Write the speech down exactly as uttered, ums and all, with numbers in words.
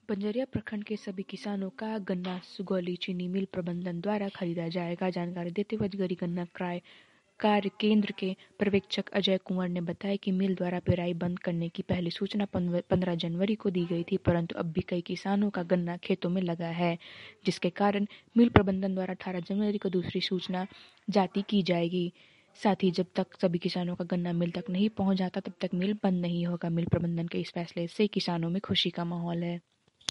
बंजरिया प्रखंड के सभी किसानों का गन्ना सुगौली चीनी मिल प्रबंधन द्वारा खरीदा जाएगा। जानकारी देते हुए अजगरी गन्ना क्रय कार्य केंद्र के पर्यवेक्षक अजय कुंवर ने बताया कि मिल द्वारा पेराई बंद करने की पहली सूचना पंद्रह जनवरी को दी गई थी, परंतु अब भी कई किसानों का गन्ना खेतों में लगा है, जिसके कारण मिल प्रबंधन द्वारा अठारह जनवरी को दूसरी सूचना जारी की जाएगी। साथ ही जब तक सभी किसानों का गन्ना मिल तक नहीं पहुंच जाता तब तक मिल बंद नहीं होगा। मिल प्रबंधन के इस फैसले से किसानों में खुशी का माहौल है।